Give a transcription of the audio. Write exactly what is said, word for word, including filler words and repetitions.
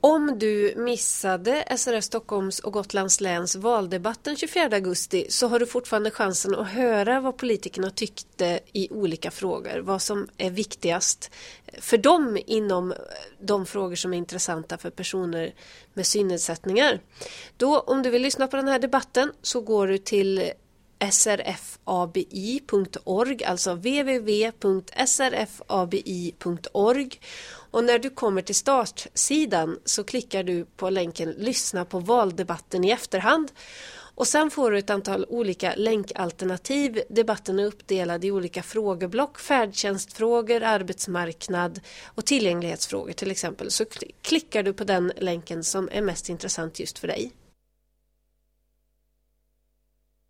Om du missade S R F Stockholms och Gotlands läns valdebatt den tjugofjärde augusti så har du fortfarande chansen att höra vad politikerna tyckte i olika frågor. Vad som är viktigast för dem inom de frågor som är intressanta för personer med synnedsättningar. Då, om du vill lyssna på den här debatten så går du till s r f a b i punkt org, alltså w w w punkt s r f a b i punkt org. Och när du kommer till startsidan så klickar du på länken Lyssna på valdebatten i efterhand. Och sen får du ett antal olika länkalternativ. Debatten är uppdelad i olika frågeblock, färdtjänstfrågor, arbetsmarknad och tillgänglighetsfrågor till exempel. Så klickar du på den länken som är mest intressant just för dig.